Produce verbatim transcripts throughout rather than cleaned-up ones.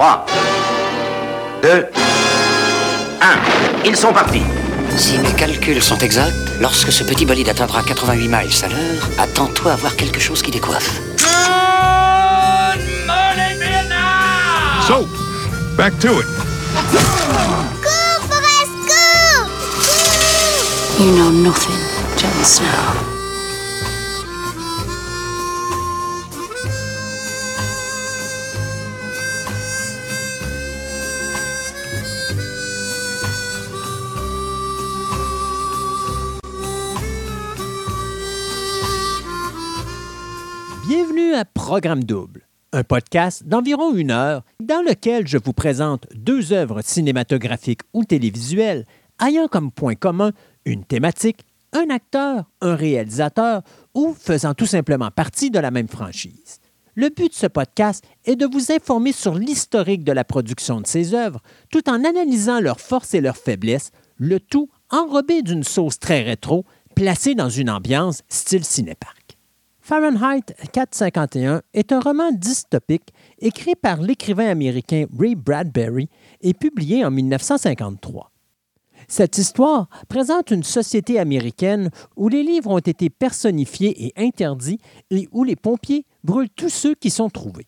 trois, deux, un. Ils sont partis. Si mes calculs sont exacts, lorsque ce petit bolide atteindra quatre-vingt-huit miles à l'heure, attends-toi à voir quelque chose qui décoiffe. Good morning, Vietnam! So, back to it. Go, Forrest, go! You know nothing, Jon Snow. Bienvenue à Programme Double, un podcast d'environ une heure dans lequel je vous présente deux œuvres cinématographiques ou télévisuelles ayant comme point commun une thématique, un acteur, un réalisateur ou faisant tout simplement partie de la même franchise. Le but de ce podcast est de vous informer sur l'historique de la production de ces œuvres tout en analysant leurs forces et leurs faiblesses, le tout enrobé d'une sauce très rétro placée dans une ambiance style cinéparc. Fahrenheit quatre cent cinquante et un est un roman dystopique écrit par l'écrivain américain Ray Bradbury et publié en dix-neuf cent cinquante-trois. Cette histoire présente une société américaine où les livres ont été personnifiés et interdits et où les pompiers brûlent tous ceux qui sont trouvés.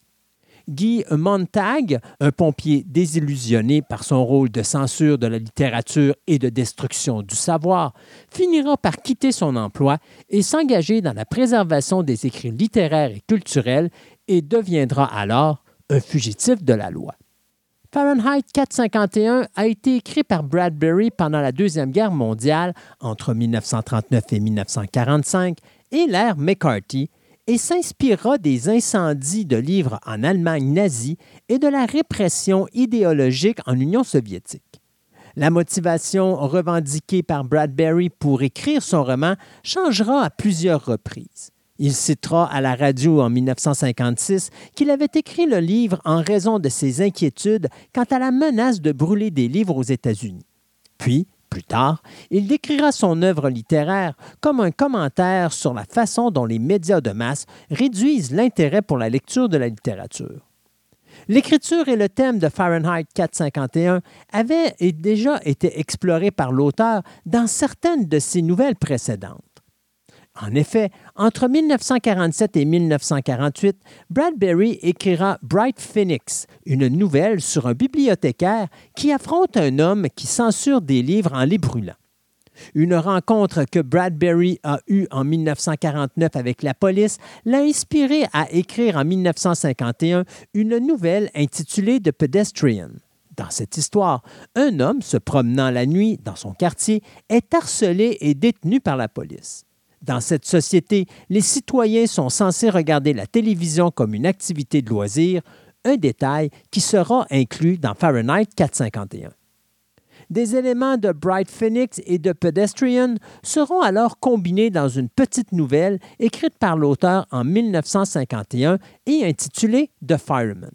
Guy Montag, un pompier désillusionné par son rôle de censure de la littérature et de destruction du savoir, finira par quitter son emploi et s'engager dans la préservation des écrits littéraires et culturels et deviendra alors un fugitif de la loi. Fahrenheit quatre cent cinquante et un a été écrit par Bradbury pendant la Deuxième Guerre mondiale entre dix-neuf cent trente-neuf et dix-neuf cent quarante-cinq et l'ère McCarthy, et s'inspirera des incendies de livres en Allemagne nazie et de la répression idéologique en Union soviétique. La motivation revendiquée par Bradbury pour écrire son roman changera à plusieurs reprises. Il citera à la radio en dix-neuf cent cinquante-six qu'il avait écrit le livre en raison de ses inquiétudes quant à la menace de brûler des livres aux États-Unis. Puis, plus tard, il décrira son œuvre littéraire comme un commentaire sur la façon dont les médias de masse réduisent l'intérêt pour la lecture de la littérature. L'écriture et le thème de Fahrenheit quatre cent cinquante et un avaient déjà été explorés par l'auteur dans certaines de ses nouvelles précédentes. En effet, entre dix-neuf cent quarante-sept et dix-neuf cent quarante-huit, Bradbury écrira Bright Phoenix, une nouvelle sur un bibliothécaire qui affronte un homme qui censure des livres en les brûlant. Une rencontre que Bradbury a eue en dix-neuf cent quarante-neuf avec la police l'a inspiré à écrire en dix-neuf cent cinquante et un une nouvelle intitulée The Pedestrian. Dans cette histoire, un homme se promenant la nuit dans son quartier est harcelé et détenu par la police. Dans cette société, les citoyens sont censés regarder la télévision comme une activité de loisir, un détail qui sera inclus dans Fahrenheit quatre cent cinquante et un. Des éléments de Bright Phoenix et de Pedestrian seront alors combinés dans une petite nouvelle écrite par l'auteur en dix-neuf cent cinquante et un et intitulée The Fireman.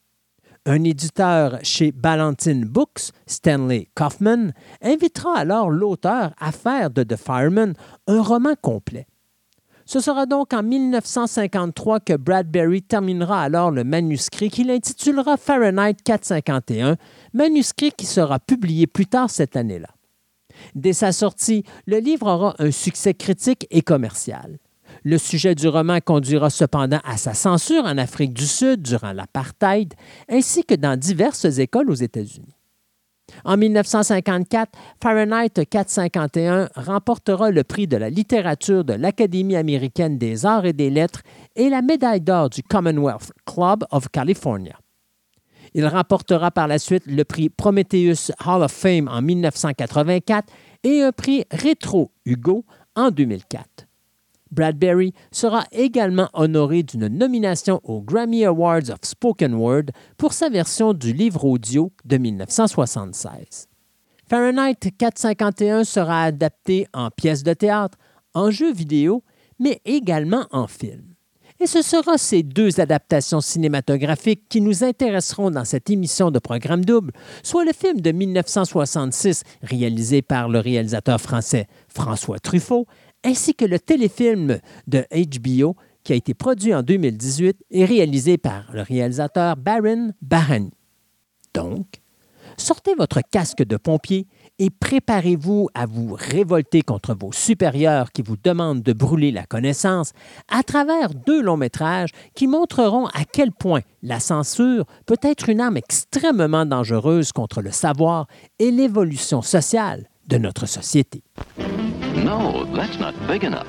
Un éditeur chez Ballantine Books, Stanley Kaufman, invitera alors l'auteur à faire de The Fireman un roman complet. Ce sera donc en dix-neuf cent cinquante-trois que Bradbury terminera alors le manuscrit qu'il intitulera Fahrenheit quatre cent cinquante et un, manuscrit qui sera publié plus tard cette année-là. Dès sa sortie, le livre aura un succès critique et commercial. Le sujet du roman conduira cependant à sa censure en Afrique du Sud durant l'apartheid, ainsi que dans diverses écoles aux États-Unis. En dix-neuf cent cinquante-quatre, Fahrenheit quatre cent cinquante et un remportera le prix de la littérature de l'Académie américaine des arts et des lettres et la médaille d'or du Commonwealth Club of California. Il remportera par la suite le prix Prometheus Hall of Fame en dix-neuf cent quatre-vingt-quatre et un prix Rétro Hugo en deux mille quatre. Bradbury sera également honoré d'une nomination aux Grammy Awards of Spoken Word pour sa version du livre audio de dix-neuf cent soixante-seize. Fahrenheit quatre cent cinquante et un sera adapté en pièce de théâtre, en jeu vidéo, mais également en film. Et ce sera ces deux adaptations cinématographiques qui nous intéresseront dans cette émission de Programme Double, soit le film de dix-neuf cent soixante-six réalisé par le réalisateur français François Truffaut, ainsi que le téléfilm de H B O qui a été produit en deux mille dix-huit et réalisé par le réalisateur Baron Brahimi. Donc, sortez votre casque de pompier et préparez-vous à vous révolter contre vos supérieurs qui vous demandent de brûler la connaissance à travers deux longs métrages qui montreront à quel point la censure peut être une arme extrêmement dangereuse contre le savoir et l'évolution sociale de notre société. No, that's not big enough.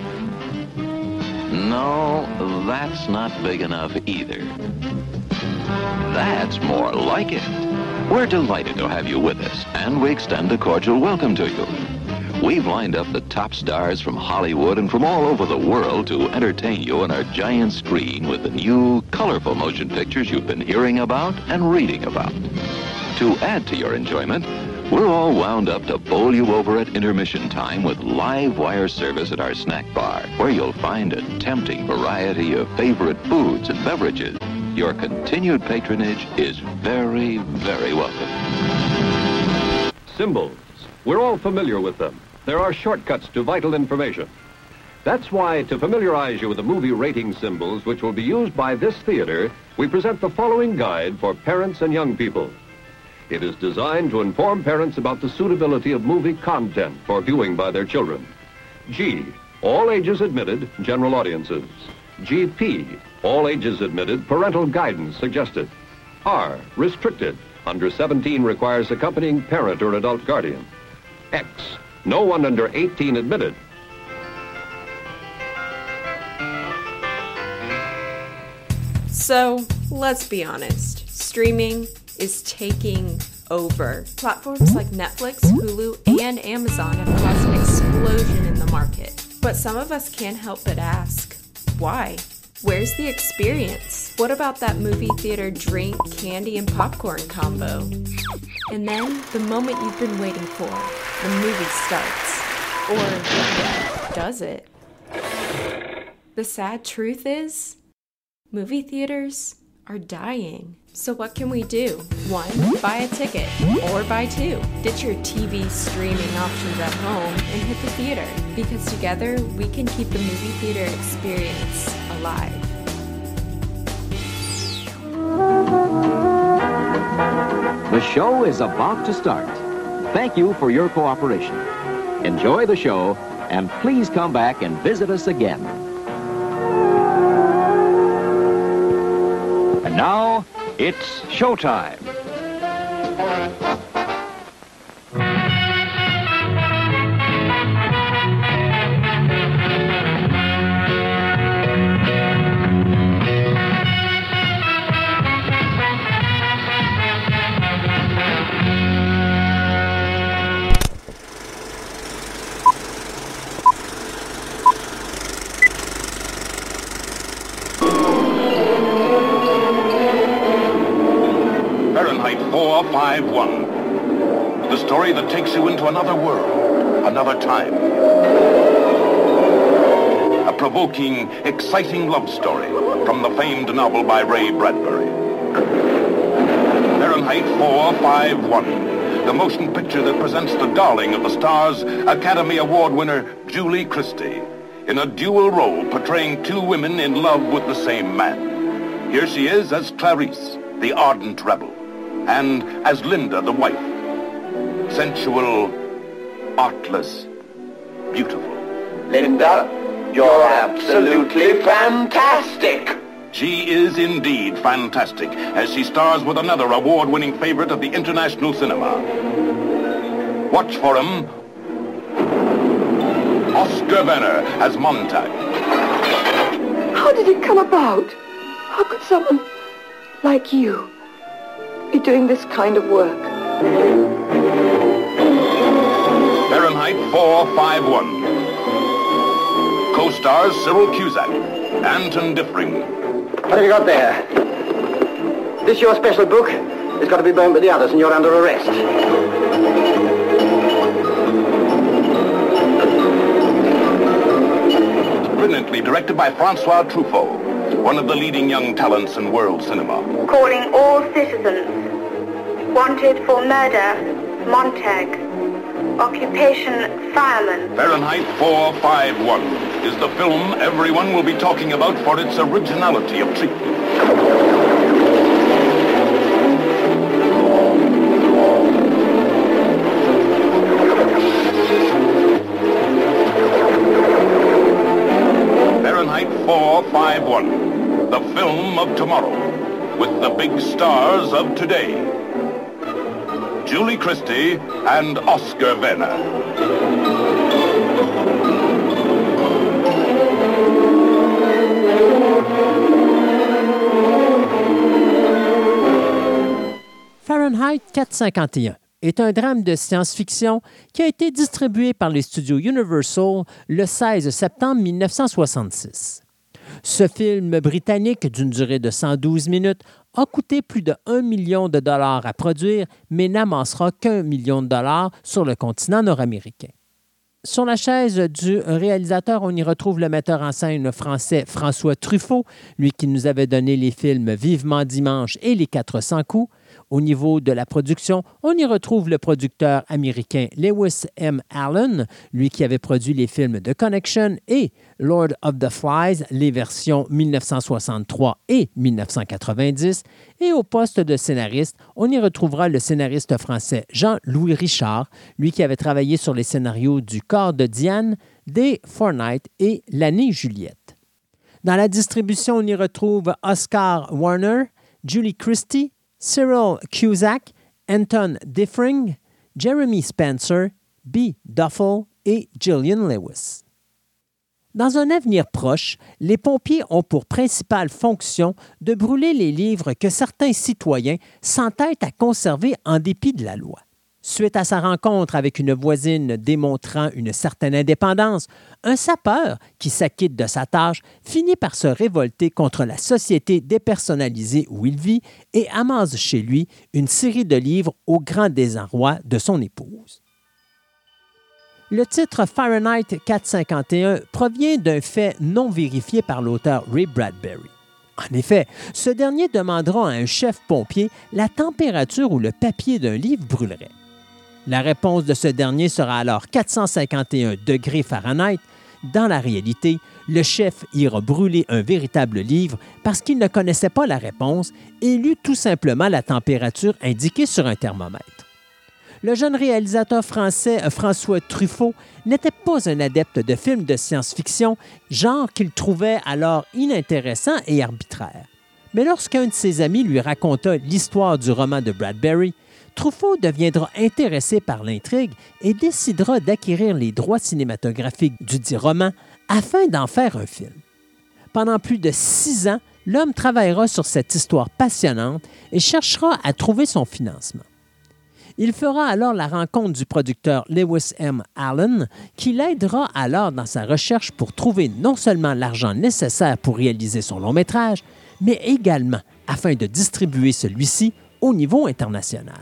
No, that's not big enough either. That's more like it. We're delighted to have you with us, and we extend a cordial welcome to you. We've lined up the top stars from Hollywood and from all over the world to entertain you on our giant screen with the new, colorful motion pictures you've been hearing about and reading about. To add to your enjoyment, we're all wound up to bowl you over at intermission time with live wire service at our snack bar, where you'll find a tempting variety of favorite foods and beverages. Your continued patronage is very, very welcome. Symbols. We're all familiar with them. There are shortcuts to vital information. That's why, to familiarize you with the movie rating symbols which will be used by this theater, we present the following guide for parents and young people. It is designed to inform parents about the suitability of movie content for viewing by their children. G, all ages admitted, general audiences. G P, all ages admitted, parental guidance suggested. R, restricted, under seventeen requires accompanying parent or adult guardian. X, no one under eighteen admitted. So, let's be honest, streaming is taking over. Platforms like Netflix, Hulu, and Amazon have caused an explosion in the market. But some of us can't help but ask, why? Where's the experience? What about that movie theater drink, candy, and popcorn combo? And then, the moment you've been waiting for, the movie starts. Or does it? The sad truth is, movie theaters are dying. So what can we do? One, buy a ticket. Or buy two. Ditch your T V streaming options at home and hit the theater. Because together, we can keep the movie theater experience alive. The show is about to start. Thank you for your cooperation. Enjoy the show, and please come back and visit us again. And now, it's showtime. four five one. The story that takes you into another world, another time. A provoking, exciting love story from the famed novel by Ray Bradbury. Fahrenheit four five one, the motion picture that presents the darling of the stars, Academy Award winner Julie Christie, in a dual role portraying two women in love with the same man. Here she is as Clarice, the ardent rebel, and as Linda, the wife. Sensual, artless, beautiful. Linda, you're absolutely fantastic. She is indeed fantastic, as she stars with another award-winning favorite of the international cinema. Watch for him, Oscar Werner as Montag. How did it come about? How could someone like you be doing this kind of work? Fahrenheit four five one. Co-stars Cyril Cusack, Anton Diffring. What have you got there? This your special book? It's got to be burned with the others and you're under arrest. Brilliantly directed by Francois Truffaut, one of the leading young talents in world cinema. Calling all citizens. Wanted for murder, Montag. Occupation, fireman. Fahrenheit four five one is the film everyone will be talking about for its originality of treatment. five one, the film of tomorrow, with the big stars of today. Julie Christie and Oscar Werner. Fahrenheit quatre cent cinquante et un est un drame de science-fiction qui a été distribué par les studios Universal le seize septembre mille neuf cent soixante-six. Ce film britannique d'une durée de cent douze minutes a coûté plus de un million de dollars à produire, mais n'amassera qu'un million de dollars sur le continent nord-américain. Sur la chaise du réalisateur, on y retrouve le metteur en scène français François Truffaut, lui qui nous avait donné les films Vivement dimanche et Les quatre cents coups. Au niveau de la production, on y retrouve le producteur américain Lewis M. Allen, lui qui avait produit les films The Connection et Lord of the Flies, les versions mille neuf cent soixante-trois et mille neuf cent quatre-vingt-dix. Et au poste de scénariste, on y retrouvera le scénariste français Jean-Louis Richard, lui qui avait travaillé sur les scénarios du Corps de Diane, des Four Nights et L'année Juliette. Dans la distribution, on y retrouve Oscar Werner, Julie Christie, Cyril Cusack, Anton Diffring, Jeremy Spencer, B. Duffel et Gillian Lewis. Dans un avenir proche, les pompiers ont pour principale fonction de brûler les livres que certains citoyens s'entêtent à conserver en dépit de la loi. Suite à sa rencontre avec une voisine démontrant une certaine indépendance, un sapeur qui s'acquitte de sa tâche finit par se révolter contre la société dépersonnalisée où il vit et amasse chez lui une série de livres au grand désarroi de son épouse. Le titre Fahrenheit quatre cent cinquante et un provient d'un fait non vérifié par l'auteur Ray Bradbury. En effet, ce dernier demandera à un chef pompier la température où le papier d'un livre brûlerait. La réponse de ce dernier sera alors quatre cent cinquante et un degrés Fahrenheit. Dans la réalité, le chef ira brûler un véritable livre parce qu'il ne connaissait pas la réponse et lut tout simplement la température indiquée sur un thermomètre. Le jeune réalisateur français François Truffaut n'était pas un adepte de films de science-fiction, genre qu'il trouvait alors inintéressant et arbitraire. Mais lorsqu'un de ses amis lui raconta l'histoire du roman de Bradbury, Truffaut deviendra intéressé par l'intrigue et décidera d'acquérir les droits cinématographiques du dit roman afin d'en faire un film. Pendant plus de six ans, l'homme travaillera sur cette histoire passionnante et cherchera à trouver son financement. Il fera alors la rencontre du producteur Lewis M. Allen, qui l'aidera alors dans sa recherche pour trouver non seulement l'argent nécessaire pour réaliser son long-métrage, mais également afin de distribuer celui-ci au niveau international.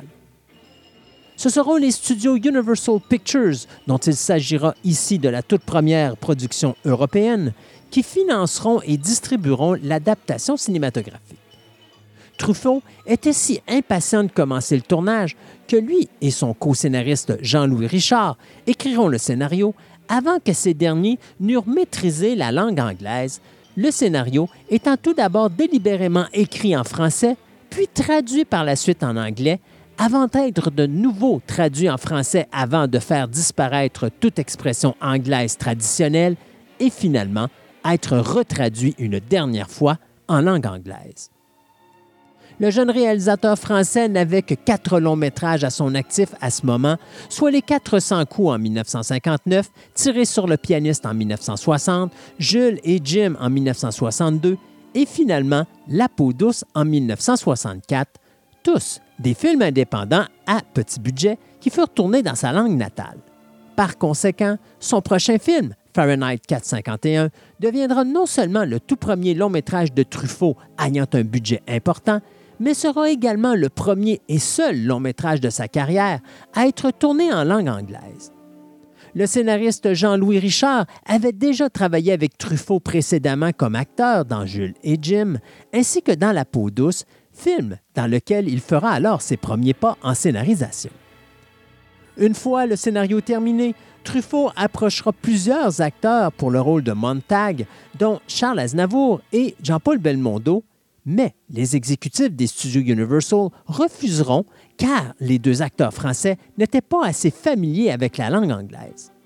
Ce seront les studios Universal Pictures, dont il s'agira ici de la toute première production européenne, qui financeront et distribueront l'adaptation cinématographique. Truffaut était si impatient de commencer le tournage que lui et son co-scénariste Jean-Louis Richard écriront le scénario avant que ces derniers n'eurent maîtrisé la langue anglaise, le scénario étant tout d'abord délibérément écrit en français, puis traduit par la suite en anglais, avant d'être de nouveau traduit en français avant de faire disparaître toute expression anglaise traditionnelle et finalement être retraduit une dernière fois en langue anglaise. Le jeune réalisateur français n'avait que quatre longs-métrages à son actif à ce moment, soit Les quatre cents coups en mille neuf cent cinquante-neuf, Tiré sur le pianiste en mille neuf cent soixante, Jules et Jim en mille neuf cent soixante-deux et finalement La peau douce en mille neuf cent soixante-quatre, tous des films indépendants à petit budget qui furent tournés dans sa langue natale. Par conséquent, son prochain film, Fahrenheit quatre cent cinquante et un, deviendra non seulement le tout premier long-métrage de Truffaut ayant un budget important, mais sera également le premier et seul long-métrage de sa carrière à être tourné en langue anglaise. Le scénariste Jean-Louis Richard avait déjà travaillé avec Truffaut précédemment comme acteur dans Jules et Jim, ainsi que dans La peau douce, film dans lequel il fera alors ses premiers pas en scénarisation. Une fois le scénario terminé, Truffaut approchera plusieurs acteurs pour le rôle de Montag, dont Charles Aznavour et Jean-Paul Belmondo, mais les exécutifs des studios Universal refuseront car les deux acteurs français n'étaient pas assez familiers avec la langue anglaise.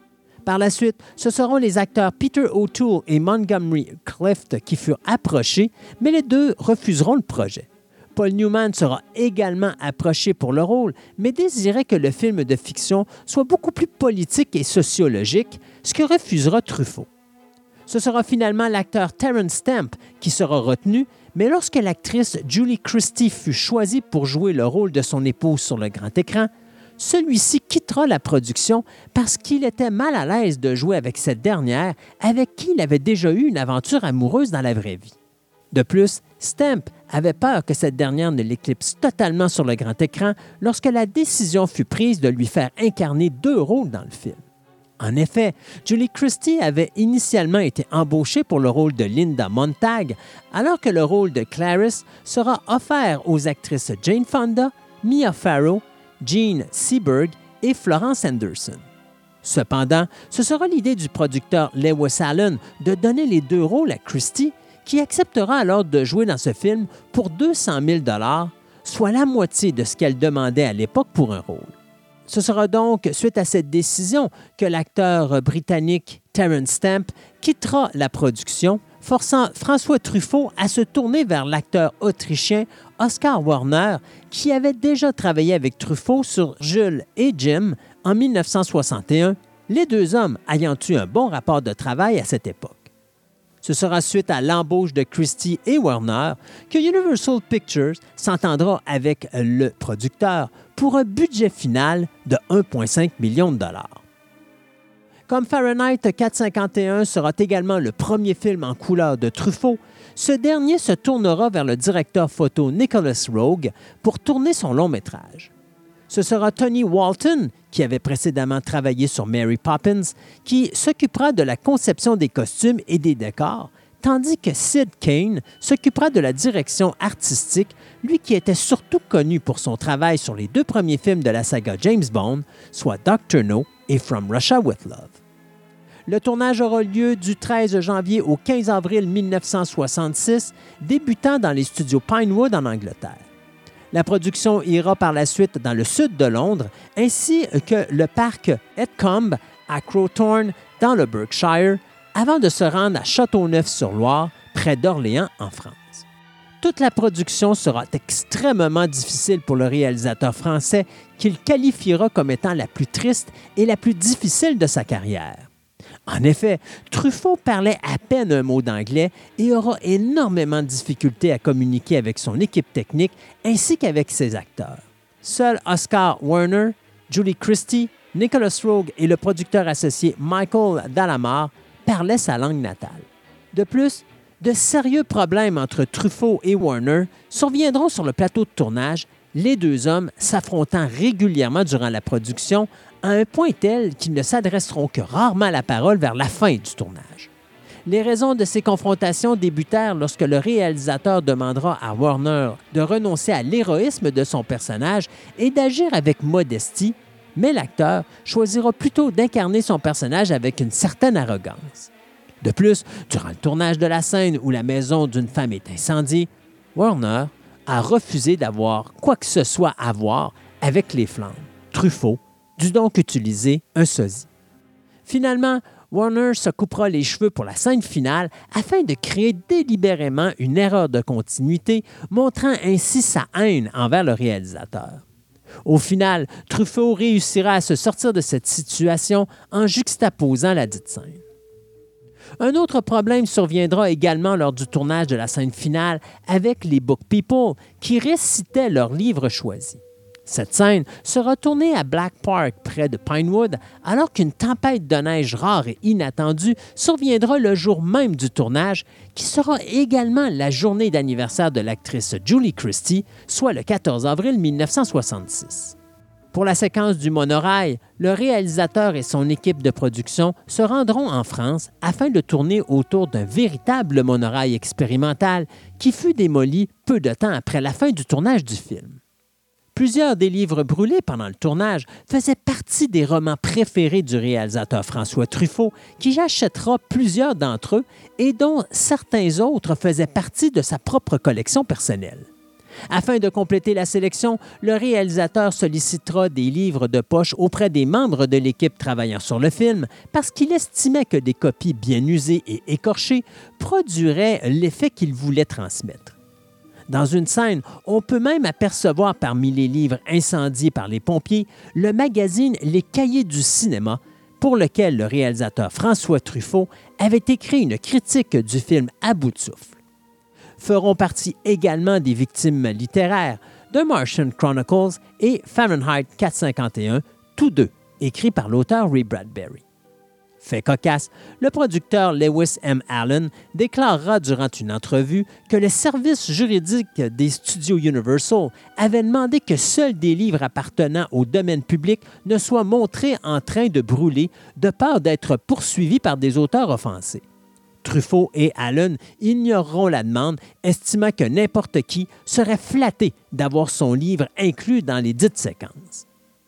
Par la suite, ce seront les acteurs Peter O'Toole et Montgomery Clift qui furent approchés, mais les deux refuseront le projet. Paul Newman sera également approché pour le rôle, mais désirait que le film de fiction soit beaucoup plus politique et sociologique, ce que refusera Truffaut. Ce sera finalement l'acteur Terence Stamp qui sera retenu, mais lorsque l'actrice Julie Christie fut choisie pour jouer le rôle de son épouse sur le grand écran, celui-ci quittera la production parce qu'il était mal à l'aise de jouer avec cette dernière, avec qui il avait déjà eu une aventure amoureuse dans la vraie vie. De plus, Stamp avait peur que cette dernière ne l'éclipse totalement sur le grand écran lorsque la décision fut prise de lui faire incarner deux rôles dans le film. En effet, Julie Christie avait initialement été embauchée pour le rôle de Linda Montag, alors que le rôle de Clarice sera offert aux actrices Jane Fonda, Mia Farrow, Jean Seberg et Florence Henderson. Cependant, ce sera l'idée du producteur Lewis Allen de donner les deux rôles à Christie, qui acceptera alors de jouer dans ce film pour deux cent mille dollars, soit la moitié de ce qu'elle demandait à l'époque pour un rôle. Ce sera donc suite à cette décision que l'acteur britannique Terence Stamp quittera la production, forçant François Truffaut à se tourner vers l'acteur autrichien Oskar Werner, qui avait déjà travaillé avec Truffaut sur Jules et Jim en mille neuf cent soixante et un, les deux hommes ayant eu un bon rapport de travail à cette époque. Ce sera suite à l'embauche de Christie et Werner que Universal Pictures s'entendra avec le producteur pour un budget final de un virgule cinq million de dollars. Comme Fahrenheit quatre cent cinquante et un sera également le premier film en couleur de Truffaut, ce dernier se tournera vers le directeur photo Nicholas Roeg pour tourner son long-métrage. Ce sera Tony Walton, qui avait précédemment travaillé sur Mary Poppins, qui s'occupera de la conception des costumes et des décors, tandis que Sid Kane s'occupera de la direction artistique, lui qui était surtout connu pour son travail sur les deux premiers films de la saga James Bond, soit docteur No et From Russia with Love. Le tournage aura lieu du treize janvier au quinze avril mille neuf cent soixante-six, débutant dans les studios Pinewood en Angleterre. La production ira par la suite dans le sud de Londres, ainsi que le parc Edcombe à Crowthorne, dans le Berkshire, avant de se rendre à Châteauneuf-sur-Loire, près d'Orléans, en France. Toute la production sera extrêmement difficile pour le réalisateur français, qu'il qualifiera comme étant la plus triste et la plus difficile de sa carrière. En effet, Truffaut parlait à peine un mot d'anglais et aura énormément de difficultés à communiquer avec son équipe technique ainsi qu'avec ses acteurs. Seuls Oskar Werner, Julie Christie, Nicholas Roeg et le producteur associé Michael Dalamar parlaient sa langue natale. De plus, de sérieux problèmes entre Truffaut et Werner surviendront sur le plateau de tournage, les deux hommes s'affrontant régulièrement durant la production à un point tel qu'ils ne s'adresseront que rarement la parole vers la fin du tournage. Les raisons de ces confrontations débutèrent lorsque le réalisateur demandera à Werner de renoncer à l'héroïsme de son personnage et d'agir avec modestie, mais l'acteur choisira plutôt d'incarner son personnage avec une certaine arrogance. De plus, durant le tournage de la scène où la maison d'une femme est incendiée, Werner a refusé d'avoir quoi que ce soit à voir avec les flammes. Truffaut dut donc utiliser un sosie. Finalement, Werner se coupera les cheveux pour la scène finale afin de créer délibérément une erreur de continuité, montrant ainsi sa haine envers le réalisateur. Au final, Truffaut réussira à se sortir de cette situation en juxtaposant la dite scène. Un autre problème surviendra également lors du tournage de la scène finale avec les Book People qui récitaient leurs livres choisis. Cette scène sera tournée à Black Park, près de Pinewood, alors qu'une tempête de neige rare et inattendue surviendra le jour même du tournage, qui sera également la journée d'anniversaire de l'actrice Julie Christie, soit le quatorze avril mille neuf cent soixante-six. Pour la séquence du monorail, le réalisateur et son équipe de production se rendront en France afin de tourner autour d'un véritable monorail expérimental qui fut démoli peu de temps après la fin du tournage du film. Plusieurs des livres brûlés pendant le tournage faisaient partie des romans préférés du réalisateur François Truffaut, qui achètera plusieurs d'entre eux et dont certains autres faisaient partie de sa propre collection personnelle. Afin de compléter la sélection, le réalisateur sollicitera des livres de poche auprès des membres de l'équipe travaillant sur le film parce qu'il estimait que des copies bien usées et écorchées produiraient l'effet qu'il voulait transmettre. Dans une scène, on peut même apercevoir parmi les livres incendiés par les pompiers le magazine Les Cahiers du cinéma, pour lequel le réalisateur François Truffaut avait écrit une critique du film à bout de souffle. Feront partie également des victimes littéraires The Martian Chronicles et Fahrenheit quatre cent cinquante et un, tous deux écrits par l'auteur Ray Bradbury. Fait cocasse, le producteur Lewis M. Allen déclarera durant une entrevue que le service juridique des studios Universal avait demandé que seuls des livres appartenant au domaine public ne soient montrés en train de brûler de peur d'être poursuivis par des auteurs offensés. Truffaut et Allen ignoreront la demande, estimant que n'importe qui serait flatté d'avoir son livre inclus dans les dites séquences.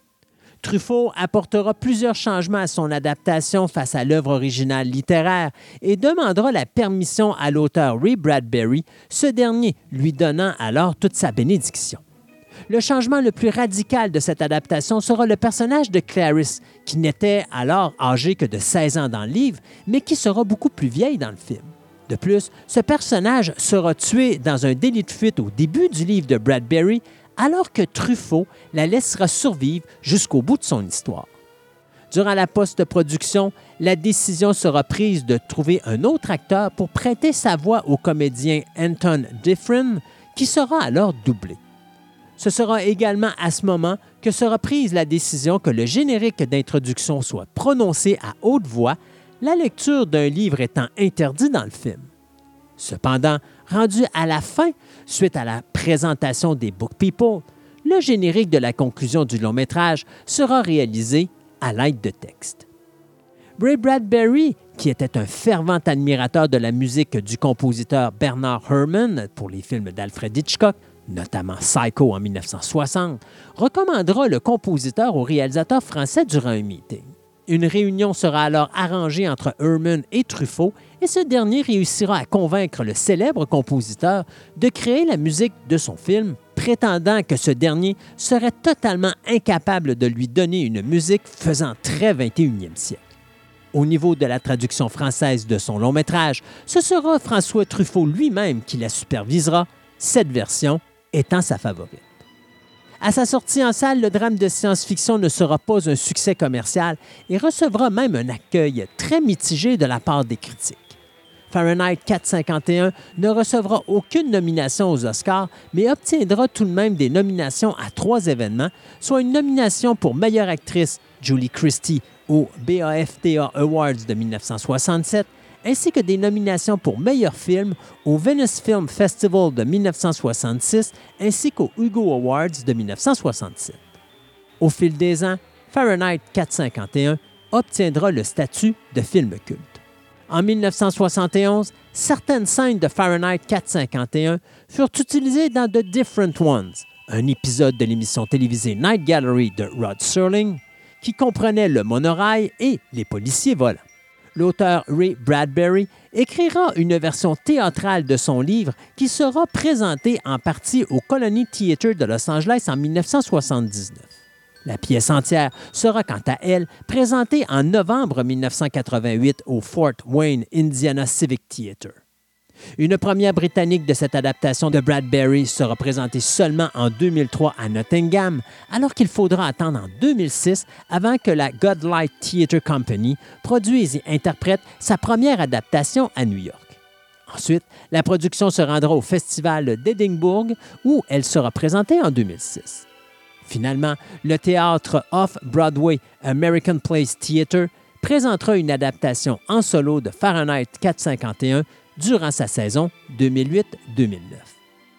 Truffaut apportera plusieurs changements à son adaptation face à l'œuvre originale littéraire et demandera la permission à l'auteur Ray Bradbury, ce dernier lui donnant alors toute sa bénédiction. Le changement le plus radical de cette adaptation sera le personnage de Clarice, qui n'était alors âgée que de seize ans dans le livre, mais qui sera beaucoup plus vieille dans le film. De plus, ce personnage sera tué dans un délit de fuite au début du livre de Bradbury, alors que Truffaut la laissera survivre jusqu'au bout de son histoire. Durant la post-production, la décision sera prise de trouver un autre acteur pour prêter sa voix au comédien Anton Diffrin, qui sera alors doublé. Ce sera également à ce moment que sera prise la décision que le générique d'introduction soit prononcé à haute voix, la lecture d'un livre étant interdit dans le film. Cependant, rendu à la fin, suite à la présentation des Book People, le générique de la conclusion du long-métrage sera réalisé à l'aide de texte. Ray Bradbury, qui était un fervent admirateur de la musique du compositeur Bernard Herrmann pour les films d'Alfred Hitchcock, notamment Psycho en mille neuf cent soixante, recommandera le compositeur au réalisateur français durant un meeting. Une réunion sera alors arrangée entre Herrmann et Truffaut et ce dernier réussira à convaincre le célèbre compositeur de créer la musique de son film, prétendant que ce dernier serait totalement incapable de lui donner une musique faisant très vingt et unième siècle. Au niveau de la traduction française de son long-métrage, ce sera François Truffaut lui-même qui la supervisera, cette version étant sa favorite. À sa sortie en salle, le drame de science-fiction ne sera pas un succès commercial et recevra même un accueil très mitigé de la part des critiques. Fahrenheit quatre cent cinquante et un ne recevra aucune nomination aux Oscars, mais obtiendra tout de même des nominations à trois événements, soit une nomination pour meilleure actrice, Julie Christie, aux B A F T A Awards de mille neuf cent soixante-sept, ainsi que des nominations pour meilleur film au Venice Film Festival de mille neuf cent soixante-six ainsi qu'aux Hugo Awards de mille neuf cent soixante-sept. Au fil des ans, Fahrenheit quatre cent cinquante et un obtiendra le statut de film culte. En mille neuf cent soixante et onze, certaines scènes de Fahrenheit quatre cent cinquante et un furent utilisées dans The Different Ones, un épisode de l'émission télévisée Night Gallery de Rod Serling, qui comprenait le monorail et les policiers volants. L'auteur Ray Bradbury écrira une version théâtrale de son livre qui sera présentée en partie au Colony Theatre de Los Angeles en mille neuf cent soixante-dix-neuf. La pièce entière sera quant à elle présentée en novembre mille neuf cent quatre-vingt-huit au Fort Wayne Indiana Civic Theatre. Une première britannique de cette adaptation de Bradbury sera présentée seulement en deux mille trois à Nottingham, alors qu'il faudra attendre en deux mille six avant que la Godlight Theatre Company produise et interprète sa première adaptation à New York. Ensuite, la production se rendra au Festival d'Édimbourg où elle sera présentée en deux mille six. Finalement, le théâtre Off-Broadway American Place Theatre présentera une adaptation en solo de Fahrenheit quatre cent cinquante et un durant sa saison deux mille huit deux mille neuf.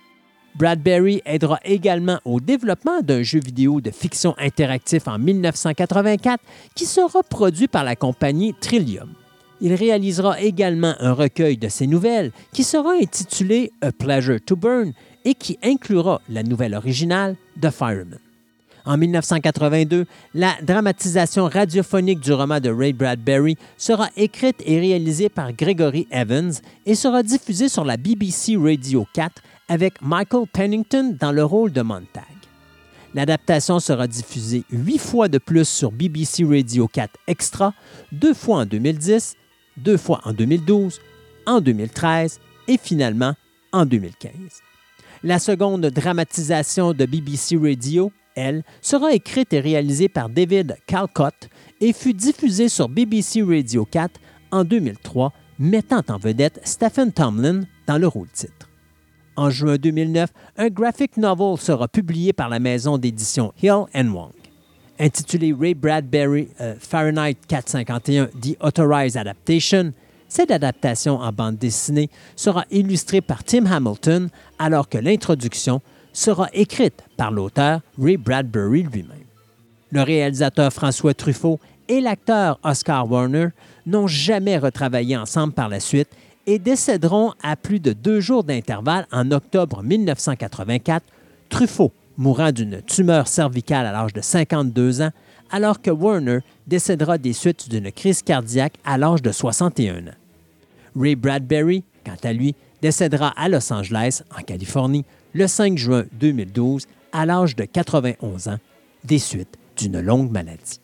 Bradbury aidera également au développement d'un jeu vidéo de fiction interactif en mille neuf cent quatre-vingt-quatre qui sera produit par la compagnie Trillium. Il réalisera également un recueil de ses nouvelles qui sera intitulé A Pleasure to Burn et qui inclura la nouvelle originale The Fireman. En mille neuf cent quatre-vingt-deux, la dramatisation radiophonique du roman de Ray Bradbury sera écrite et réalisée par Gregory Evans et sera diffusée sur la B B C Radio quatre avec Michael Pennington dans le rôle de Montag. L'adaptation sera diffusée huit fois de plus sur B B C Radio quatre Extra, deux fois en deux mille dix, deux fois en deux mille douze, en deux mille treize et finalement en deux mille quinze. La seconde dramatisation de B B C Radio, elle, sera écrite et réalisée par David Calcott et fut diffusée sur B B C Radio quatre en deux mille trois, mettant en vedette Stephen Tomlin dans le rôle-titre. En juin deux mille neuf, un graphic novel sera publié par la maison d'édition Hill and Wong. Intitulé Ray Bradbury euh, Fahrenheit quatre cent cinquante et un The Authorized Adaptation, cette adaptation en bande dessinée sera illustrée par Tim Hamilton alors que l'introduction sera écrite par l'auteur Ray Bradbury lui-même. Le réalisateur François Truffaut et l'acteur Oscar Warner n'ont jamais retravaillé ensemble par la suite et décéderont à plus de deux jours d'intervalle en octobre mille neuf cent quatre-vingt-quatre, Truffaut mourant d'une tumeur cervicale à l'âge de cinquante-deux ans, alors que Warner décédera des suites d'une crise cardiaque à l'âge de soixante et un ans. Ray Bradbury, quant à lui, décédera à Los Angeles, en Californie, le cinq juin deux mille douze, à l'âge de quatre-vingt-onze ans, des suites d'une longue maladie.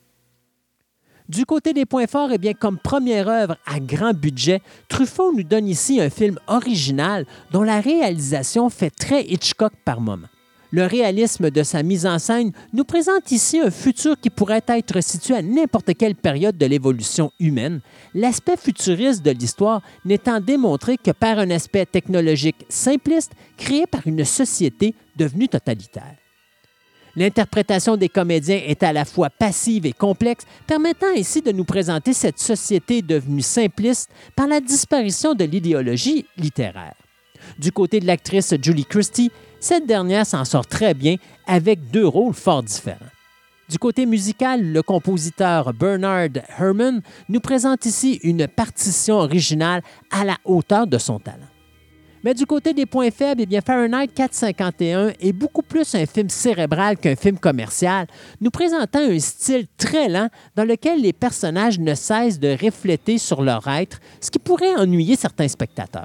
Du côté des points forts, eh bien, comme première œuvre à grand budget, Truffaut nous donne ici un film original dont la réalisation fait très Hitchcock par moments. Le réalisme de sa mise en scène nous présente ici un futur qui pourrait être situé à n'importe quelle période de l'évolution humaine, l'aspect futuriste de l'histoire n'étant démontré que par un aspect technologique simpliste créé par une société devenue totalitaire. L'interprétation des comédiens est à la fois passive et complexe, permettant ainsi de nous présenter cette société devenue simpliste par la disparition de l'idéologie littéraire. Du côté de l'actrice Julie Christie, cette dernière s'en sort très bien avec deux rôles fort différents. Du côté musical, le compositeur Bernard Herrmann nous présente ici une partition originale à la hauteur de son talent. Mais du côté des points faibles, eh bien Fahrenheit quatre cent cinquante et un est beaucoup plus un film cérébral qu'un film commercial, nous présentant un style très lent dans lequel les personnages ne cessent de refléter sur leur être, ce qui pourrait ennuyer certains spectateurs.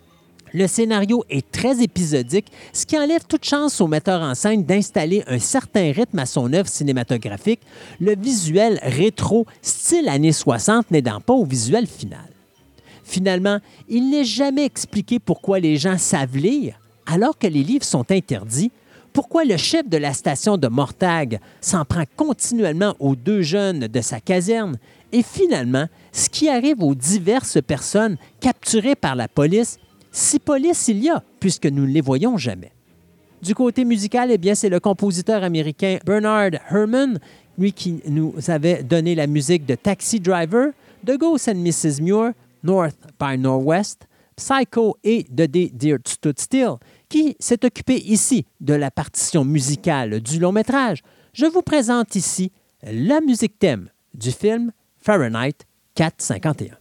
Le scénario est très épisodique, ce qui enlève toute chance au metteur en scène d'installer un certain rythme à son œuvre cinématographique, le visuel rétro style années soixante n'aidant pas au visuel final. Finalement, il n'est jamais expliqué pourquoi les gens savent lire, alors que les livres sont interdits, pourquoi le chef de la station de Mortagne s'en prend continuellement aux deux jeunes de sa caserne, et finalement, ce qui arrive aux diverses personnes capturées par la police, si police il y a, puisque nous ne les voyons jamais. Du côté musical, eh bien, c'est le compositeur américain Bernard Herrmann, lui qui nous avait donné la musique de Taxi Driver, de Ghost and missus Muir, North by Northwest, Psycho et The Day Deer Stood Still, qui s'est occupé ici de la partition musicale du long-métrage. Je vous présente ici la musique thème du film Fahrenheit quatre cent cinquante et un.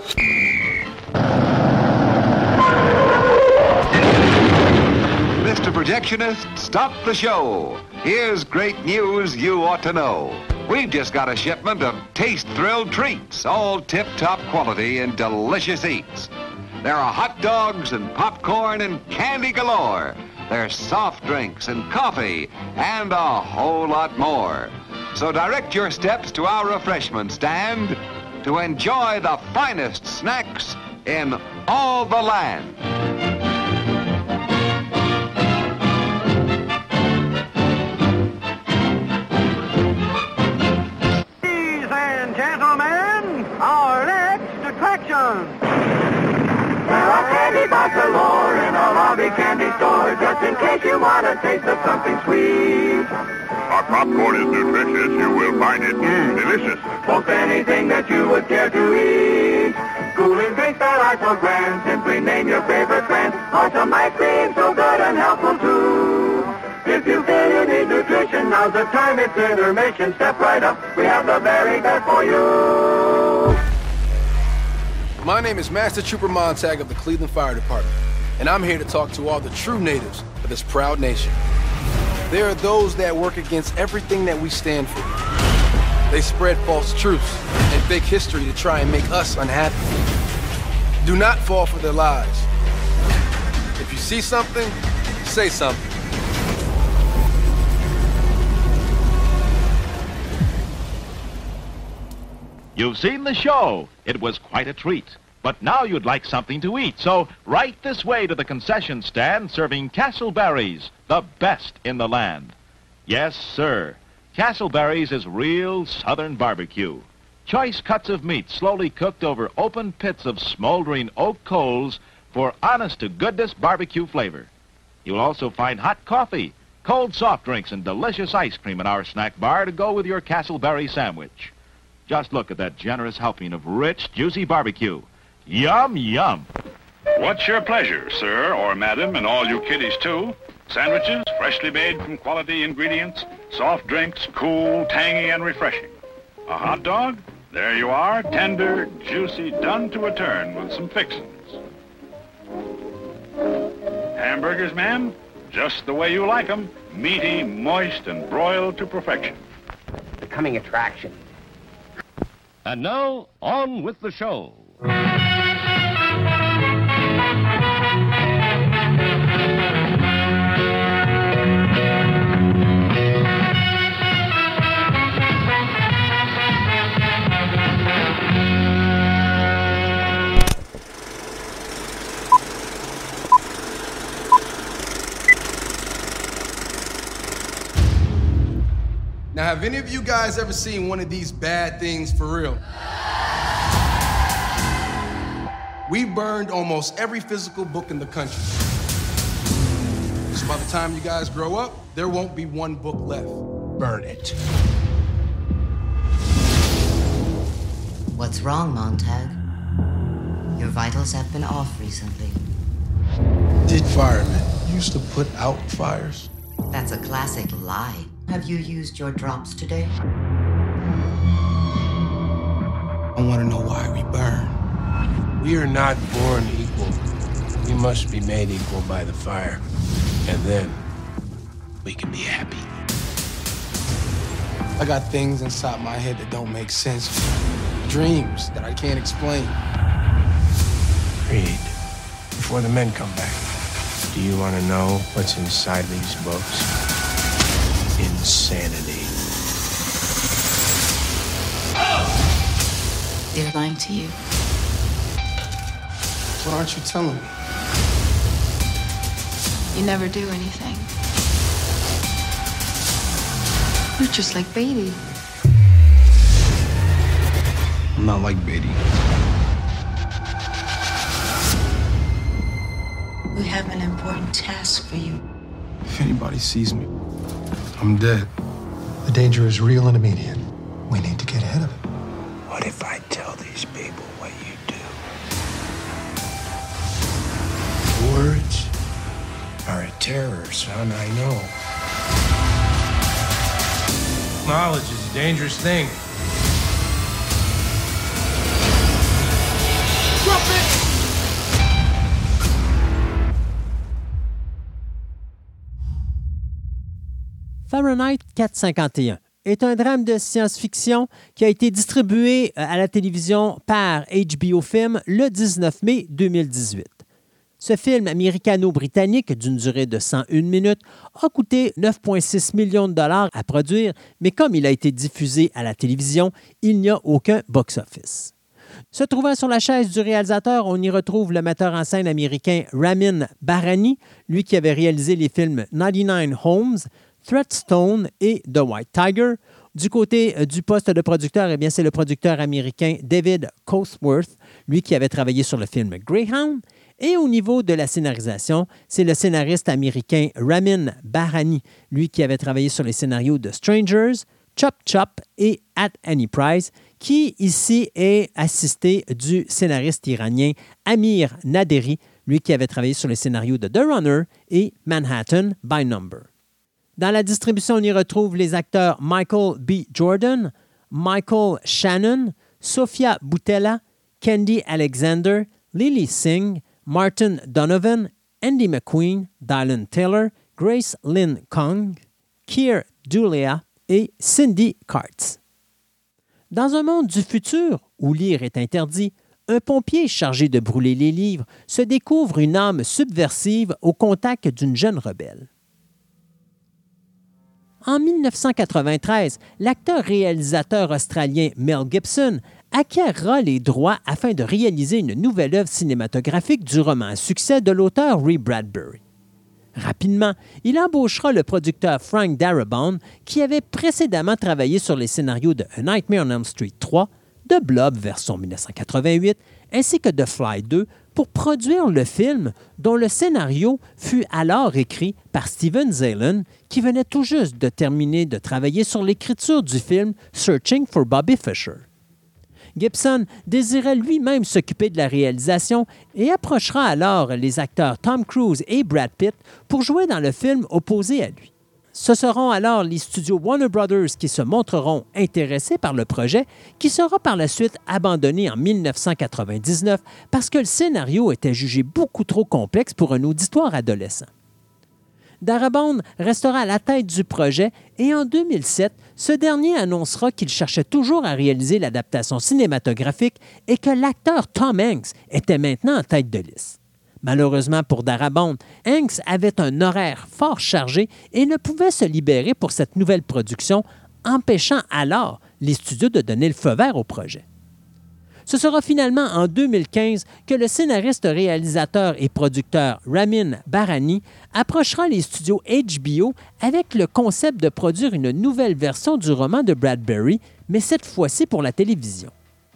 Mister Projectionist, stop the show. Here's great news you ought to know. We've just got a shipment of taste-thrilled treats, all tip-top quality and delicious eats. There are hot dogs and popcorn and candy galore. There's soft drinks and coffee and a whole lot more. So direct your steps to our refreshment stand to enjoy the finest snacks in all the land. Ladies and gentlemen, our next attraction. There are candy bars galore in a lobby candy store, just in case you want a taste of something sweet. Our popcorn is nutritious. You will find it mm, delicious. Most anything that you would care to eat. Cooling drinks that are so grand, simply name your favorite brand. Or some ice cream so good and helpful too. If you feel you need nutrition, now's the time, it's intermission. Step right up, we have the very best for you. My name is Master Trooper Montag of the Cleveland Fire Department, and I'm here to talk to all the true natives of this proud nation. There are those that work against everything that we stand for. They spread false truths and fake history to try and make us unhappy. Do not fall for their lies. If you see something, say something. You've seen the show. It was quite a treat. But now you'd like something to eat, so right this way to the concession stand serving Castleberries, the best in the land. Yes, sir. Castleberries is real Southern barbecue. Choice cuts of meat slowly cooked over open pits of smoldering oak coals for honest-to-goodness barbecue flavor. You'll also find hot coffee, cold soft drinks, and delicious ice cream in our snack bar to go with your Castleberry sandwich. Just look at that generous helping of rich, juicy barbecue. Yum, yum. What's your pleasure, sir or madam, and all you kiddies, too? Sandwiches, freshly made from quality ingredients. Soft drinks, cool, tangy, and refreshing. A hot dog? There you are, tender, juicy, done to a turn with some fixings. Hamburgers, ma'am? Just the way you like them. Meaty, moist, and broiled to perfection. The coming attraction. And now, on with the show. Now, have any of you guys ever seen one of these bad things for real? We burned almost every physical book in the country. So by the time you guys grow up, there won't be one book left. Burn it. What's wrong, Montag? Your vitals have been off recently. Did firemen used to put out fires? That's a classic lie. Have you used your drops today? I want to know why we burn. We are not born equal. We must be made equal by the fire. And then we can be happy. I got things inside my head that don't make sense. Dreams that I can't explain. Read before the men come back. Do you want to know what's inside these books? Insanity. They're lying to you. What aren't you telling me? You never do anything. You're just like Beatty. I'm not like Beatty. We have an important task for you. If anybody sees me, I'm dead. The danger is real and immediate. We need to get ahead of it. What if I tell these people what you do? Words are a terror, son, I know. Knowledge is a dangerous thing. Fahrenheit quatre cent cinquante et un est un drame de science-fiction qui a été distribué à la télévision par H B O Film le dix-neuf mai deux mille dix-huit. Ce film américano-britannique d'une durée de cent une minutes a coûté neuf virgule six millions de dollars à produire, mais comme il a été diffusé à la télévision, il n'y a aucun box-office. Se trouvant sur la chaise du réalisateur, on y retrouve le metteur en scène américain Ramin Bahrani, lui qui avait réalisé les films ninety-nine Homes, Threadstone et The White Tiger. Du côté du poste de producteur, eh bien, c'est le producteur américain David Cosworth, lui qui avait travaillé sur le film Greyhound. Et au niveau de la scénarisation, c'est le scénariste américain Ramin Bahrani, lui qui avait travaillé sur les scénarios de Strangers, Chop Chop et At Any Price, qui ici est assisté du scénariste iranien Amir Naderi, lui qui avait travaillé sur les scénarios de The Runner et Manhattan by Number. Dans la distribution, on y retrouve les acteurs Michael B. Jordan, Michael Shannon, Sophia Boutella, Candy Alexander, Lily Singh, Martin Donovan, Andy McQueen, Dylan Taylor, Grace Lynn Kong, Keir Dullea et Cindy Kartz. Dans un monde du futur où lire est interdit, un pompier chargé de brûler les livres se découvre une âme subversive au contact d'une jeune rebelle. En dix-neuf cent quatre-vingt-treize, l'acteur-réalisateur australien Mel Gibson acquérera les droits afin de réaliser une nouvelle œuvre cinématographique du roman à succès de l'auteur Ray Bradbury. Rapidement, il embauchera le producteur Frank Darabont, qui avait précédemment travaillé sur les scénarios de A Nightmare on Elm Street trois, de Blob version dix-neuf cent quatre-vingt-huit, ainsi que de Fly deux, pour produire le film dont le scénario fut alors écrit par Steven Zalen, qui venait tout juste de terminer de travailler sur l'écriture du film Searching for Bobby Fischer. Gibson désirait lui-même s'occuper de la réalisation et approchera alors les acteurs Tom Cruise et Brad Pitt pour jouer dans le film opposé à lui. Ce seront alors les studios Warner Brothers qui se montreront intéressés par le projet, qui sera par la suite abandonné en dix-neuf cent quatre-vingt-dix-neuf parce que le scénario était jugé beaucoup trop complexe pour un auditoire adolescent. Darabont restera à la tête du projet et en deux mille sept, ce dernier annoncera qu'il cherchait toujours à réaliser l'adaptation cinématographique et que l'acteur Tom Hanks était maintenant en tête de liste. Malheureusement pour Darabont, Hanks avait un horaire fort chargé et ne pouvait se libérer pour cette nouvelle production, empêchant alors les studios de donner le feu vert au projet. Ce sera finalement en deux mille quinze que le scénariste, réalisateur et producteur Ramin Bahrani approchera les studios H B O avec le concept de produire une nouvelle version du roman de Bradbury, mais cette fois-ci pour la télévision.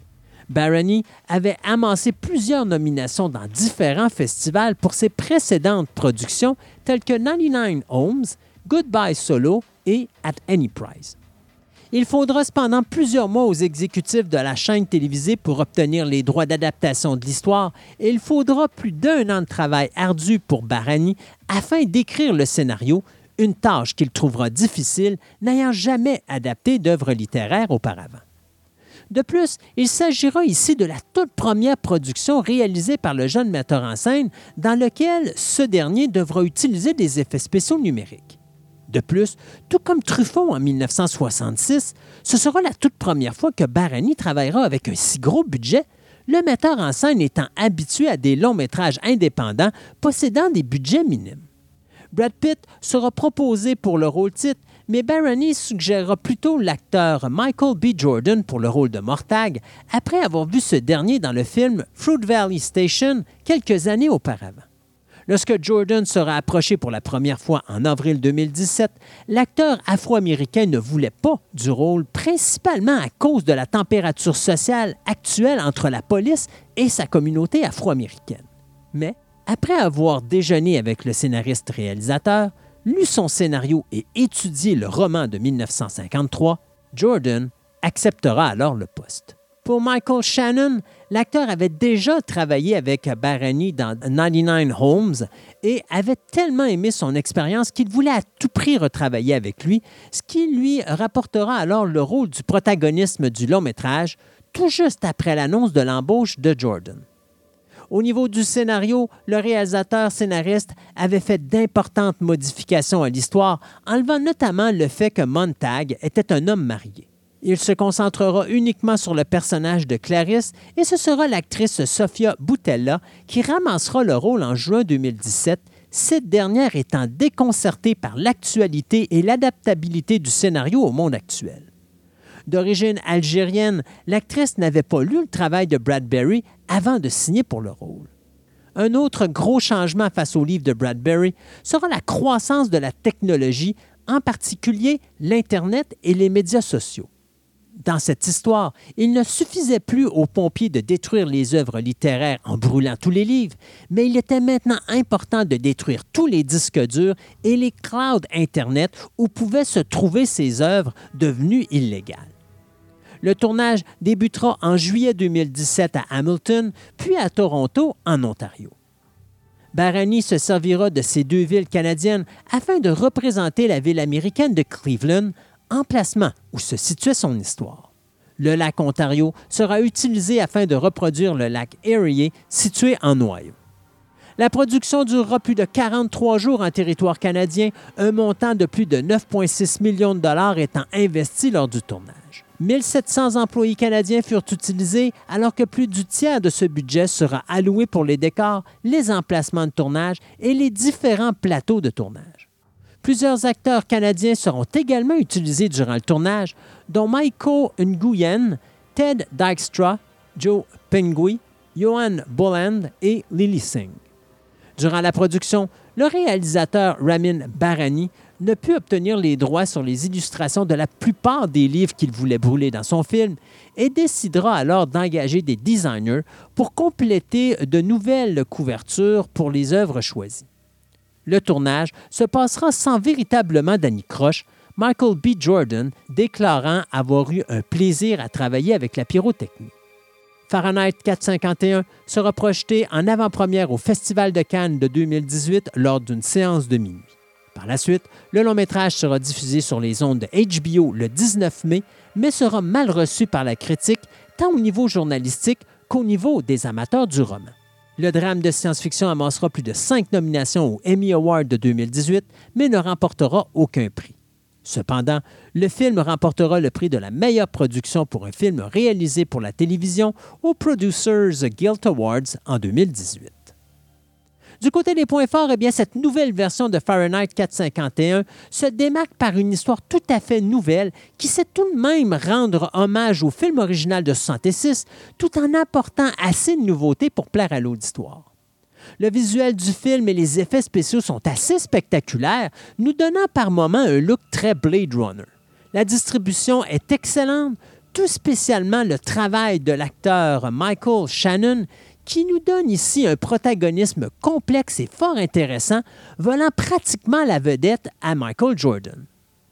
Bahrani avait amassé plusieurs nominations dans différents festivals pour ses précédentes productions telles que ninety-nine Homes, Goodbye Solo et At Any Price. Il faudra cependant plusieurs mois aux exécutifs de la chaîne télévisée pour obtenir les droits d'adaptation de l'histoire et il faudra plus d'un an de travail ardu pour Bahrani afin d'écrire le scénario, une tâche qu'il trouvera difficile, n'ayant jamais adapté d'œuvres littéraires auparavant. De plus, il s'agira ici de la toute première production réalisée par le jeune metteur en scène dans lequel ce dernier devra utiliser des effets spéciaux numériques. De plus, tout comme Truffaut en dix-neuf cent soixante-six, ce sera la toute première fois que Bahrani travaillera avec un si gros budget, le metteur en scène étant habitué à des longs-métrages indépendants possédant des budgets minimes. Brad Pitt sera proposé pour le rôle-titre, mais Bahrani suggérera plutôt l'acteur Michael B. Jordan pour le rôle de Mortag, après avoir vu ce dernier dans le film Fruit Valley Station quelques années auparavant. Lorsque Jordan sera approché pour la première fois en avril deux mille dix-sept, l'acteur afro-américain ne voulait pas du rôle, principalement à cause de la température sociale actuelle entre la police et sa communauté afro-américaine. Mais, après avoir déjeuné avec le scénariste-réalisateur, lu son scénario et étudié le roman de dix-neuf cent cinquante-trois, Jordan acceptera alors le poste. Pour Michael Shannon, l'acteur avait déjà travaillé avec Bahrani dans ninety-nine Homes et avait tellement aimé son expérience qu'il voulait à tout prix retravailler avec lui, ce qui lui rapportera alors le rôle du protagonisme du long-métrage, tout juste après l'annonce de l'embauche de Jordan. Au niveau du scénario, le réalisateur-scénariste avait fait d'importantes modifications à l'histoire, enlevant notamment le fait que Montag était un homme marié. Il se concentrera uniquement sur le personnage de Clarisse et ce sera l'actrice Sofia Boutella qui ramassera le rôle en juin deux mille dix-sept, cette dernière étant déconcertée par l'actualité et l'adaptabilité du scénario au monde actuel. D'origine algérienne, l'actrice n'avait pas lu le travail de Bradbury avant de signer pour le rôle. Un autre gros changement face au livre de Bradbury sera la croissance de la technologie, en particulier l'Internet et les médias sociaux. Dans cette histoire, il ne suffisait plus aux pompiers de détruire les œuvres littéraires en brûlant tous les livres, mais il était maintenant important de détruire tous les disques durs et les clouds Internet où pouvaient se trouver ces œuvres devenues illégales. Le tournage débutera en juillet deux mille dix-sept à Hamilton, puis à Toronto, en Ontario. Barani se servira de ces deux villes canadiennes afin de représenter la ville américaine de Cleveland, emplacement où se situait son histoire. Le lac Ontario sera utilisé afin de reproduire le lac Erie, situé en Ohio. La production durera plus de quarante-trois jours en territoire canadien, un montant de plus de neuf virgule six millions de dollars étant investi lors du tournage. mille sept cents employés canadiens furent utilisés, alors que plus du tiers de ce budget sera alloué pour les décors, les emplacements de tournage et les différents plateaux de tournage. Plusieurs acteurs canadiens seront également utilisés durant le tournage, dont Michael Nguyen, Ted Dykstra, Joe Pengui, Johan Bolland et Lily Singh. Durant la production, le réalisateur Ramin Barani ne put obtenir les droits sur les illustrations de la plupart des livres qu'il voulait brûler dans son film et décidera alors d'engager des designers pour compléter de nouvelles couvertures pour les œuvres choisies. Le tournage se passera sans véritablement d'anicroche, Michael B. Jordan déclarant avoir eu un plaisir à travailler avec la pyrotechnie. Fahrenheit quatre cent cinquante et un sera projeté en avant-première au Festival de Cannes de deux mille dix-huit lors d'une séance de minuit. Par la suite, le long-métrage sera diffusé sur les ondes de H B O le dix-neuf mai, mais sera mal reçu par la critique, tant au niveau journalistique qu'au niveau des amateurs du roman. Le drame de science-fiction amassera plus de cinq nominations au Emmy Award de deux mille dix-huit, mais ne remportera aucun prix. Cependant, le film remportera le prix de la meilleure production pour un film réalisé pour la télévision aux Producers Guild Awards en deux mille dix-huit. Du côté des points forts, eh bien, cette nouvelle version de Fahrenheit quatre cent cinquante et un se démarque par une histoire tout à fait nouvelle qui sait tout de même rendre hommage au film original de soixante-six tout en apportant assez de nouveautés pour plaire à l'auditoire. Le visuel du film et les effets spéciaux sont assez spectaculaires, nous donnant par moments un look très Blade Runner. La distribution est excellente, tout spécialement le travail de l'acteur Michael Shannon, qui nous donne ici un protagonisme complexe et fort intéressant, volant pratiquement la vedette à Michael Jordan.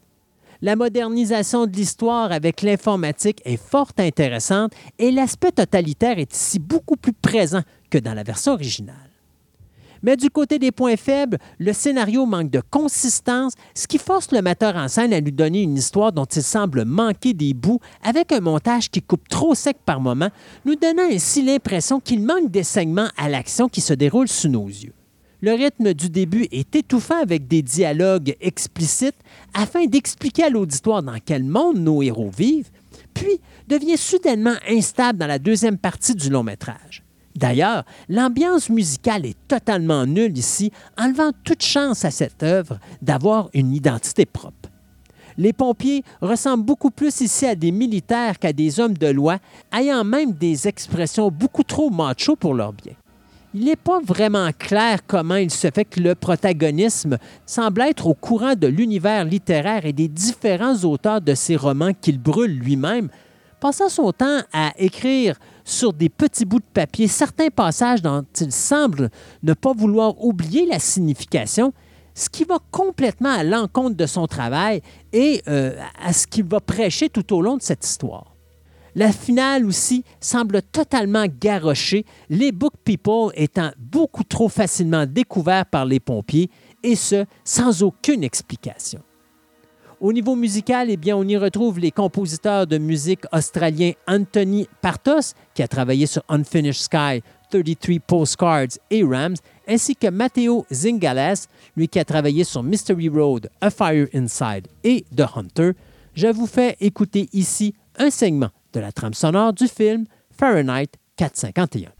La modernisation de l'histoire avec l'informatique est fort intéressante et l'aspect totalitaire est ici beaucoup plus présent que dans la version originale. Mais du côté des points faibles, le scénario manque de consistance, ce qui force le metteur en scène à nous donner une histoire dont il semble manquer des bouts avec un montage qui coupe trop sec par moments, nous donnant ainsi l'impression qu'il manque des segments à l'action qui se déroulent sous nos yeux. Le rythme du début est étouffant avec des dialogues explicites afin d'expliquer à l'auditoire dans quel monde nos héros vivent, puis devient soudainement instable dans la deuxième partie du long-métrage. D'ailleurs, l'ambiance musicale est totalement nulle ici, enlevant toute chance à cette œuvre d'avoir une identité propre. Les pompiers ressemblent beaucoup plus ici à des militaires qu'à des hommes de loi, ayant même des expressions beaucoup trop macho pour leur bien. Il n'est pas vraiment clair comment il se fait que le protagonisme semble être au courant de l'univers littéraire et des différents auteurs de ses romans qu'il brûle lui-même, passant son temps à écrire sur des petits bouts de papier certains passages dont il semble ne pas vouloir oublier la signification, ce qui va complètement à l'encontre de son travail et euh, à ce qu'il va prêcher tout au long de cette histoire. La finale aussi semble totalement garrochée, les book people étant beaucoup trop facilement découverts par les pompiers, et ce, sans aucune explication. Au niveau musical, eh bien, on y retrouve les compositeurs de musique australiens Anthony Partos, qui a travaillé sur Unfinished Sky, trente-trois Postcards et Rams, ainsi que Matteo Zingales, lui qui a travaillé sur Mystery Road, A Fire Inside et The Hunter. Je vous fais écouter ici un segment de la trame sonore du film Fahrenheit quatre cent cinquante et un.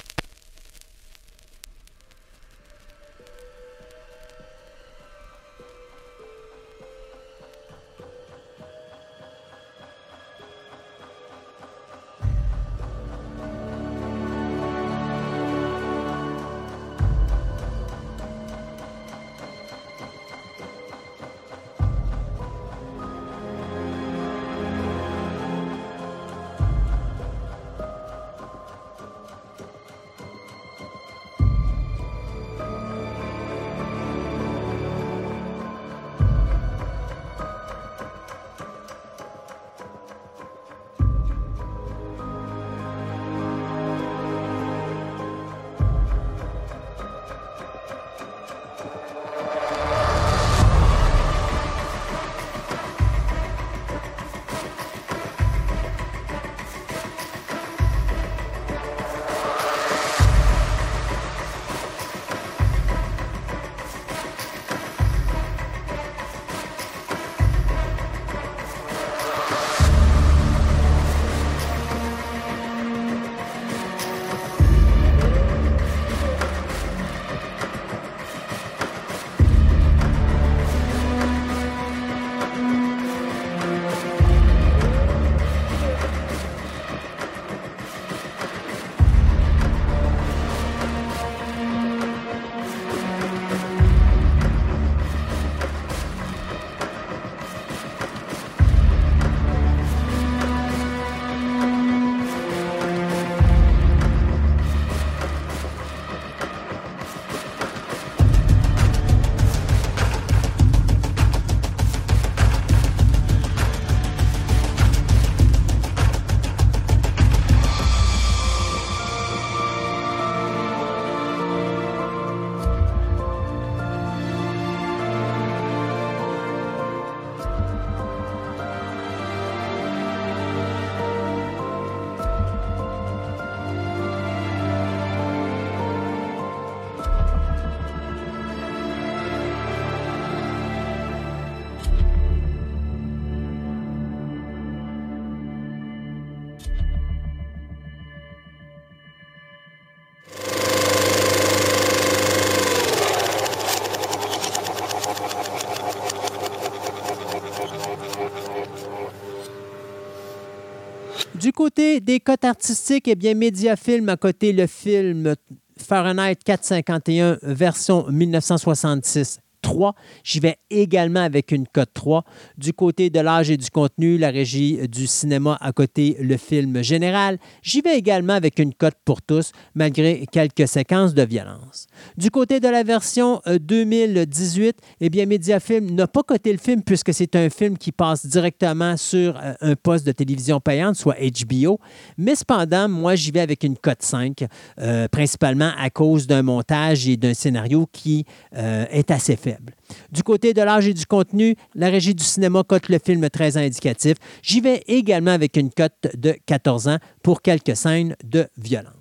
Du côté des cotes artistiques, eh bien, Mediafilm a coté le film Fahrenheit quatre cent cinquante et un version mille neuf cent soixante-six trois. J'y vais également avec une cote trois. Du côté de l'âge et du contenu, la régie du cinéma a coté le film général. J'y vais également avec une cote pour tous, malgré quelques séquences de violence. Du côté de la version deux mille dix-huit, eh bien, Mediafilm n'a pas coté le film puisque c'est un film qui passe directement sur un poste de télévision payante, soit H B O. Mais cependant, moi, j'y vais avec une cote cinq, euh, principalement à cause d'un montage et d'un scénario qui euh, est assez faible. Du côté de l'âge et du contenu, la régie du cinéma cote le film treize ans indicatif. J'y vais également avec une cote de quatorze ans pour quelques scènes de violence.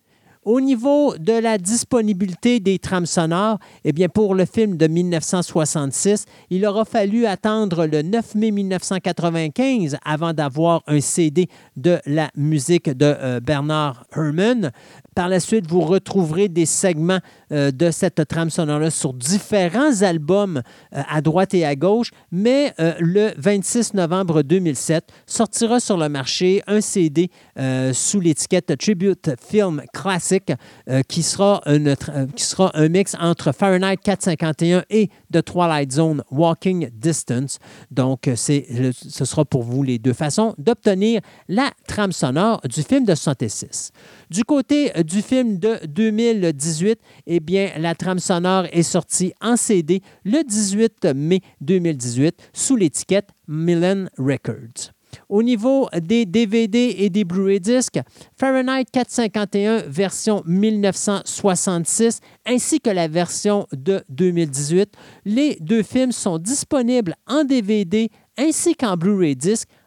Au niveau de la disponibilité des trames sonores, eh bien pour le film de mille neuf cent soixante-six, il aura fallu attendre le neuf mai mille neuf cent quatre-vingt-quinze avant d'avoir un C D de la musique de euh, Bernard Herrmann. Par la suite, vous retrouverez des segments euh, de cette trame sonore-là sur différents albums euh, à droite et à gauche, mais euh, le vingt-six novembre deux mille sept, sortira sur le marché un C D euh, sous l'étiquette Tribute Film Classic euh, qui, sera une, euh, qui sera un mix entre Fahrenheit quatre cent cinquante et un et The Twilight Zone Walking Distance. Donc, c'est, ce sera pour vous les deux façons d'obtenir la trame sonore du film de soixante-six. Du côté du film de deux mille dix-huit, eh bien, la trame sonore est sortie en C D le dix-huit mai deux mille dix-huit sous l'étiquette Millen Records. Au niveau des D V D et des Blu-ray disques, Fahrenheit quatre cent cinquante et un version mille neuf cent soixante-six ainsi que la version de deux mille dix-huit, les deux films sont disponibles en D V D ainsi qu'en Blu-ray disque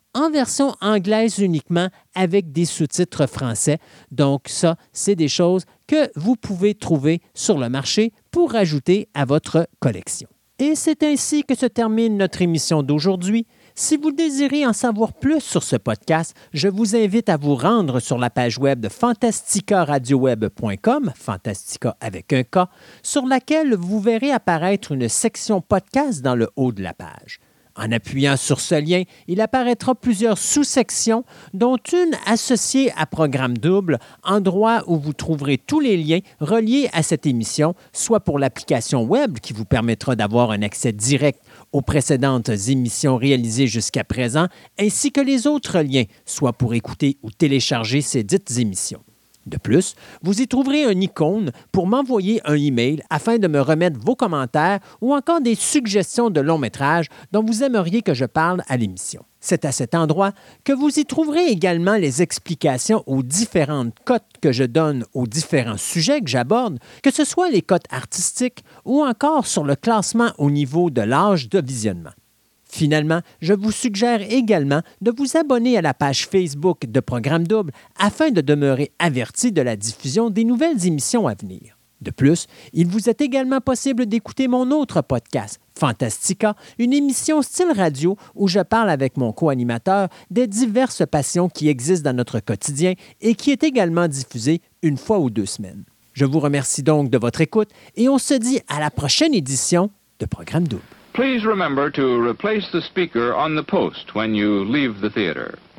en version anglaise uniquement avec des sous-titres français. Donc ça, c'est des choses que vous pouvez trouver sur le marché pour ajouter à votre collection. Et c'est ainsi que se termine notre émission d'aujourd'hui. Si vous désirez en savoir plus sur ce podcast, je vous invite à vous rendre sur la page web de fantastica radio web point com, Fantastica avec un K, sur laquelle vous verrez apparaître une section podcast dans le haut de la page. En appuyant sur ce lien, il apparaîtra plusieurs sous-sections, dont une associée à Programme Double, endroit où vous trouverez tous les liens reliés à cette émission, soit pour l'application web qui vous permettra d'avoir un accès direct aux précédentes émissions réalisées jusqu'à présent, ainsi que les autres liens, soit pour écouter ou télécharger ces dites émissions. De plus, vous y trouverez un icône pour m'envoyer un email afin de me remettre vos commentaires ou encore des suggestions de longs métrages dont vous aimeriez que je parle à l'émission. C'est à cet endroit que vous y trouverez également les explications aux différentes cotes que je donne aux différents sujets que j'aborde, que ce soit les cotes artistiques ou encore sur le classement au niveau de l'âge de visionnement. Finalement, je vous suggère également de vous abonner à la page Facebook de Programme Double afin de demeurer averti de la diffusion des nouvelles émissions à venir. De plus, il vous est également possible d'écouter mon autre podcast, Fantastica, une émission style radio où je parle avec mon co-animateur des diverses passions qui existent dans notre quotidien et qui est également diffusée une fois ou deux semaines. Je vous remercie donc de votre écoute et on se dit à la prochaine édition de Programme Double. Please remember to replace the speaker on the post when you leave the theater.